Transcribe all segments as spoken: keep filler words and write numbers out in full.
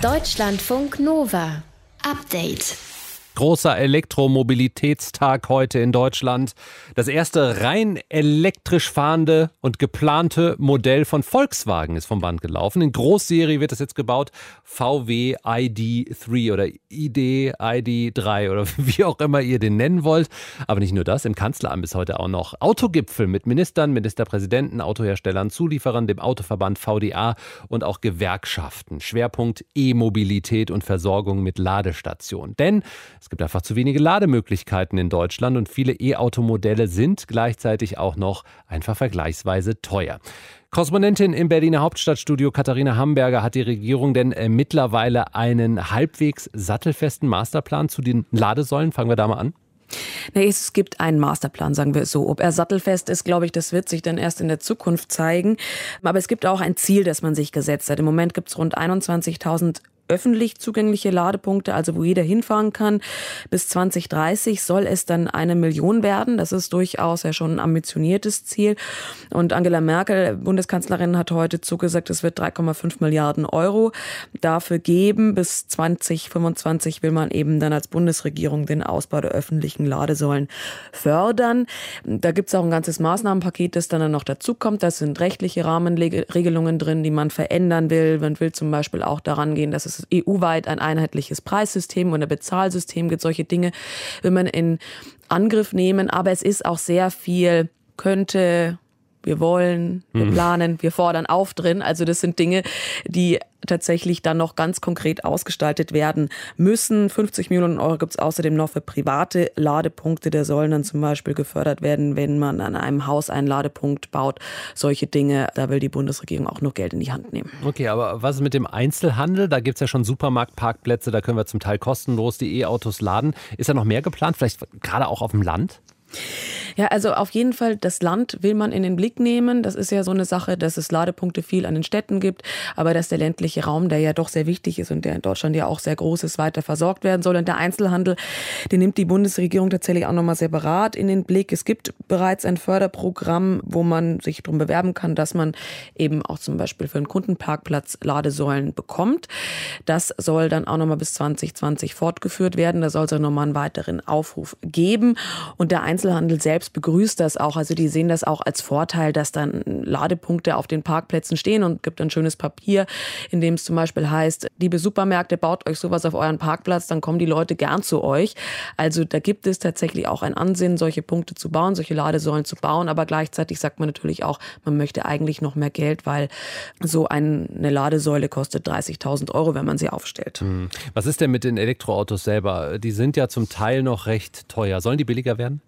Deutschlandfunk Nova. Update. Großer Elektromobilitätstag heute in Deutschland. Das erste rein elektrisch fahrende und geplante Modell von Volkswagen ist vom Band gelaufen. In Großserie wird das jetzt gebaut. V W I D drei oder I D I D drei oder wie auch immer ihr den nennen wollt. Aber nicht nur das, im Kanzleramt ist heute auch noch Autogipfel mit Ministern, Ministerpräsidenten, Autoherstellern, Zulieferern, dem Autoverband V D A und auch Gewerkschaften. Schwerpunkt E-Mobilität und Versorgung mit Ladestationen. Denn es gibt einfach zu wenige Lademöglichkeiten in Deutschland und viele E-Automodelle sind gleichzeitig auch noch einfach vergleichsweise teuer. Korrespondentin im Berliner Hauptstadtstudio Katharina Hamburger, hat die Regierung denn äh, mittlerweile einen halbwegs sattelfesten Masterplan zu den Ladesäulen? Fangen wir da mal an. Nee, es gibt einen Masterplan, sagen wir es so. Ob er sattelfest ist, glaube ich, das wird sich dann erst in der Zukunft zeigen. Aber es gibt auch ein Ziel, das man sich gesetzt hat. Im Moment gibt es rund einundzwanzigtausend öffentlich zugängliche Ladepunkte, also wo jeder hinfahren kann. Bis zwanzig dreißig soll es dann eine Million werden. Das ist durchaus ja schon ein ambitioniertes Ziel. Und Angela Merkel, Bundeskanzlerin, hat heute zugesagt, es wird drei Komma fünf Milliarden Euro dafür geben. Bis zwanzig fünfundzwanzig will man eben dann als Bundesregierung den Ausbau der öffentlichen Ladesäulen fördern. Da gibt es auch ein ganzes Maßnahmenpaket, das dann noch dazu kommt. Da sind rechtliche Rahmenregelungen drin, die man verändern will. Man will zum Beispiel auch daran gehen, dass es E U-weit ein einheitliches Preissystem und ein Bezahlsystem gibt. Solche Dinge will man in Angriff nehmen. Aber es ist auch sehr viel könnte, wir wollen, wir mhm. planen, wir fordern auf drin. Also das sind Dinge, die tatsächlich dann noch ganz konkret ausgestaltet werden müssen. fünfzig Millionen Euro gibt es außerdem noch für private Ladepunkte. Der sollen dann zum Beispiel gefördert werden, wenn man an einem Haus einen Ladepunkt baut. Solche Dinge, da will die Bundesregierung auch noch Geld in die Hand nehmen. Okay, aber was ist mit dem Einzelhandel? Da gibt es ja schon Supermarktparkplätze, da können wir zum Teil kostenlos die E-Autos laden. Ist da noch mehr geplant, vielleicht gerade auch auf dem Land? Ja, also auf jeden Fall, das Land will man in den Blick nehmen. Das ist ja so eine Sache, dass es Ladepunkte viel an den Städten gibt, aber dass der ländliche Raum, der ja doch sehr wichtig ist und der in Deutschland ja auch sehr groß ist, weiter versorgt werden soll. Und der Einzelhandel, den nimmt die Bundesregierung tatsächlich auch nochmal separat in den Blick. Es gibt bereits ein Förderprogramm, wo man sich darum bewerben kann, dass man eben auch zum Beispiel für einen Kundenparkplatz Ladesäulen bekommt. Das soll dann auch nochmal bis zwanzig zwanzig fortgeführt werden. Da soll es auch nochmal einen weiteren Aufruf geben. Und der Einzelhandel selbst begrüßt das auch. Also die sehen das auch als Vorteil, dass dann Ladepunkte auf den Parkplätzen stehen und gibt ein schönes Papier, in dem es zum Beispiel heißt, liebe Supermärkte, baut euch sowas auf euren Parkplatz, dann kommen die Leute gern zu euch. Also da gibt es tatsächlich auch ein Ansinnen, solche Punkte zu bauen, solche Ladesäulen zu bauen. Aber gleichzeitig sagt man natürlich auch, man möchte eigentlich noch mehr Geld, weil so eine Ladesäule kostet dreißigtausend Euro, wenn man sie aufstellt. Was ist denn mit den Elektroautos selber? Die sind ja zum Teil noch recht teuer. Sollen die billiger werden?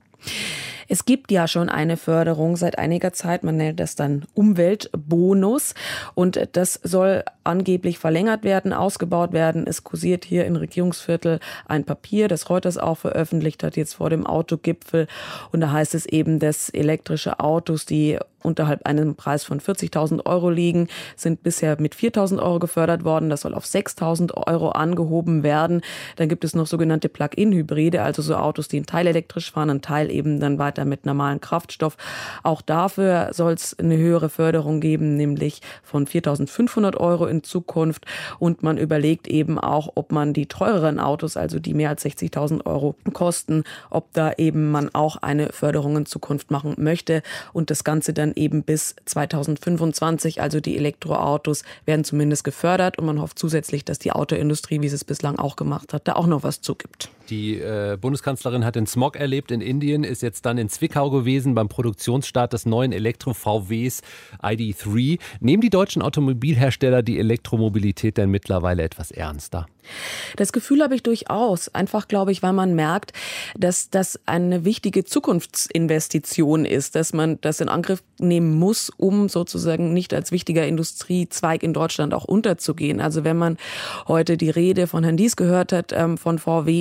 Es gibt ja schon eine Förderung seit einiger Zeit, man nennt das dann Umweltbonus und das soll angeblich verlängert werden, ausgebaut werden. Es kursiert hier in Regierungsviertel ein Papier, das Reuters auch veröffentlicht hat, jetzt vor dem Autogipfel, und da heißt es eben, dass elektrische Autos, die unterhalb einem Preis von vierzigtausend Euro liegen, sind bisher mit viertausend Euro gefördert worden. Das soll auf sechstausend Euro angehoben werden. Dann gibt es noch sogenannte Plug-in-Hybride, also so Autos, die einen Teil elektrisch fahren, einen Teil eben dann weiter mit normalem Kraftstoff. Auch dafür soll es eine höhere Förderung geben, nämlich von viertausendfünfhundert Euro in Zukunft. Und man überlegt eben auch, ob man die teureren Autos, also die mehr als sechzigtausend Euro kosten, ob da eben man auch eine Förderung in Zukunft machen möchte. Und das Ganze dann eben bis zweitausendfünfundzwanzig, also die Elektroautos werden zumindest gefördert und man hofft zusätzlich, dass die Autoindustrie, wie sie es bislang auch gemacht hat, da auch noch was zugibt. Die äh, Bundeskanzlerin hat den Smog erlebt in Indien, ist jetzt dann in Zwickau gewesen beim Produktionsstart des neuen Elektro-V Ws I D drei. Nehmen die deutschen Automobilhersteller die Elektromobilität denn mittlerweile etwas ernster? Das Gefühl habe ich durchaus. Einfach, glaube ich, weil man merkt, dass das eine wichtige Zukunftsinvestition ist, dass man das in Angriff nehmen muss, um sozusagen nicht als wichtiger Industriezweig in Deutschland auch unterzugehen. Also wenn man heute die Rede von Herrn Diess gehört hat, ähm, von V W, der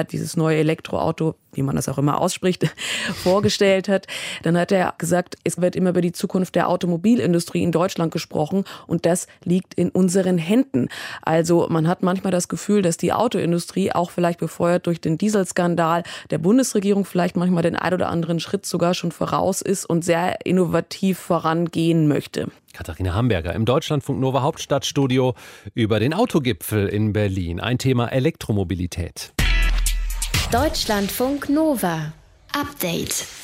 dieses neue Elektroauto, wie man das auch immer ausspricht, vorgestellt hat, dann hat er gesagt, es wird immer über die Zukunft der Automobilindustrie in Deutschland gesprochen und das liegt in unseren Händen. Also man hat manchmal das Gefühl, dass die Autoindustrie, auch vielleicht befeuert durch den Dieselskandal der Bundesregierung, vielleicht manchmal den ein oder anderen Schritt sogar schon voraus ist und sehr innovativ vorangehen möchte. Katharina Hamberger im Deutschlandfunk Nova Hauptstadtstudio über den Autogipfel in Berlin. Ein Thema Elektromobilität. Deutschlandfunk Nova. Update.